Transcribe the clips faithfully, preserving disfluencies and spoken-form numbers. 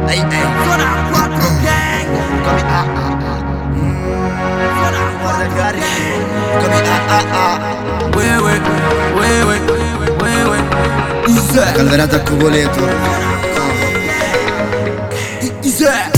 Ehi, ehi, Zona quattro gang. come ah ah ah. Zona Guarda quattro cari, gang. come ah ah ah. Ue ue, ue ue, ue ue. Isè, Calverato a Cupoleto. Isè,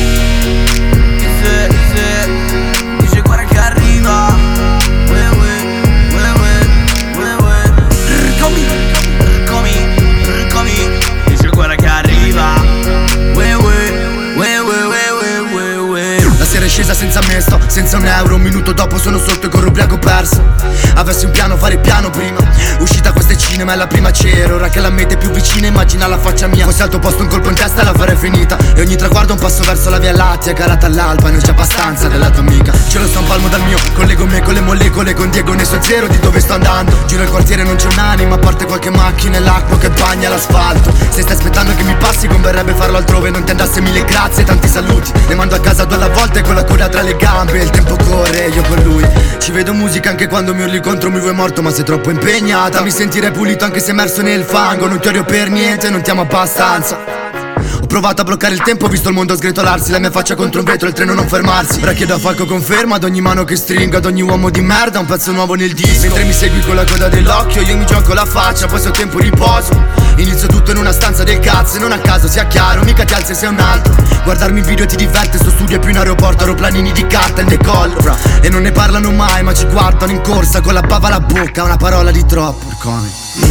Isè, Isè. Dice guarda che arriva. Ue ue, ue ue, ue ue. Rcomi, rcomi, rcomi. Dice guarda che arriva. Ue ue, ue ue, ue ue, ue ue. La sera è scesa senza me, sto senza un euro. Un minuto dopo sono sotto e con l'ubriaco perso. Avessi un piano, fare piano prima. Uscita questo è cinema, è la prima cera. Ora che la meta è più vicina, immagina la faccia mia. Fossi al tuo posto un colpo in testa e l'affare è finita. E ogni traguardo un passo verso la via lattea. Calata all'alba, non c'è abbastanza della tua amica. Cielo sta un palmo dal mio, collego me con le molecole. Con Diego ne so zero di dove sto andando. Giro il quartiere, non c'è un'anima, a parte qualche macchina e l'acqua che bagna l'asfalto. Se stai aspettando che mi passi, converrebbe farlo altrove. Non ti andasse mille grazie, tanti saluti. Le mando a casa due alla volta e con la coda tra le gambe. Il tempo corre, io con lui. Ci vedo musica anche quando mi urli contro mi vuoi morto, ma sei troppo impegnata. Mi sentirei pulito anche se immerso nel fango. Non ti odio per niente, non ti amo abbastanza. Ho provato a bloccare il tempo, ho visto il mondo sgretolarsi. La mia faccia contro un vetro, il treno non fermarsi. Ora chiedo a Falco conferma, ad ogni mano che stringo, ad ogni uomo di merda un pezzo nuovo nel disco. Mentre mi segui con la coda dell'occhio, io mi gioco la faccia, poi se ho tempo riposo. Inizio tutto in una stanza del cazzo e non a caso sia chiaro, mica ti alzi e sei un altro. Guardarmi in video ti diverte, sto studio è più in aeroporto, aeroplanini di carta in decollo. E non ne parlano mai, ma ci guardano in corsa con la bava alla bocca, una parola di troppo. Come?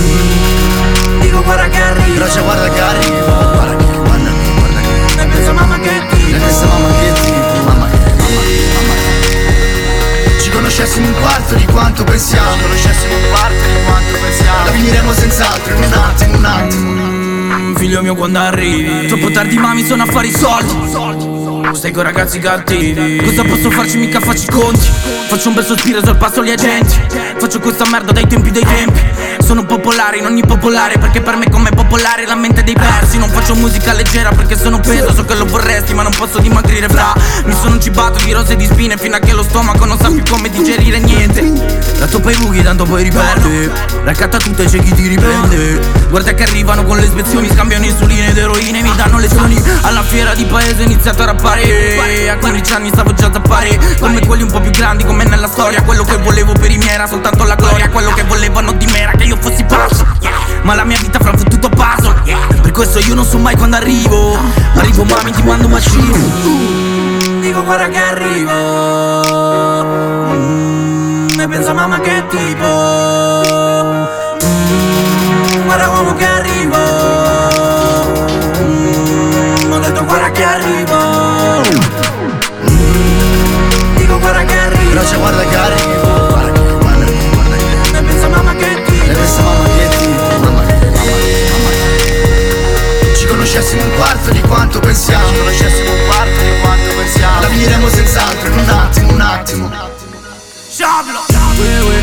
Mm, dico guarda che arriva. Però c'è guarda che arriva. Guarda che, guarda che, guarda che. Ne pensa mamma che tipo. Ne pensa mamma che tipo. Mamma che, mamma, mamma che. Ci conoscessimo un quarto di quanto pensiamo. Ci conoscessimo un quarto di quanto pensiamo. La finiremo senz'altro in un attimo, in un attimo. Mm, figlio mio quando arrivi. Troppo tardi mami sono a fare i soldi. Stai con ragazzi cattivi. Cosa posso farci, mica faccio i conti. Faccio un bel sospiro sul passo agli agenti. Faccio questa merda dai tempi dei tempi. Sono popolare in ogni popolare, perché per me come popolare la mente dei persi. Non faccio musica leggera perché sono peso. So che lo vorresti ma non posso dimagrire fra. Mi sono cibato di rose e di spine fino a che lo stomaco non sa più come digerire niente. La toppa i buchi tanto poi riperdi. Raccatta tutto e c'è chi ti riprende. Guarda che arrivano con le ispezioni, scambiano insuline ed eroine, mi danno lezioni. Alla fiera di paese ho iniziato a rappare. A quindici anni stavo già a zappare. Come quelli un po' più grandi come nella storia. Quello che volevo per i miei era soltanto la gloria. Quello che volevano di me era che io fossi pazzo. Ma la mia vita fra fottuto puzzle. Per questo io non so mai quando arrivo. Arrivo mami ti mando un bacino. mm, Dico guarda che arrivo. mm, Ne pensa mamma che tipo. mm, Guarda uomo che arrivo. mm, Ho detto guarda che arrivo. mm, Dico guarda che arrivo. Però c'è guarda che arriva. Guarda che, guarda che, guarda che. Ne pensa mamma che tipo. Ne pensa mamma che tipo. Mamma che, mamma che, mamma che. Ci conoscessimo un quarto di quanto pensiamo. Ci conoscessimo un quarto di quanto pensiamo. La finiremo senz'altro in un attimo, un attimo. Sciablo.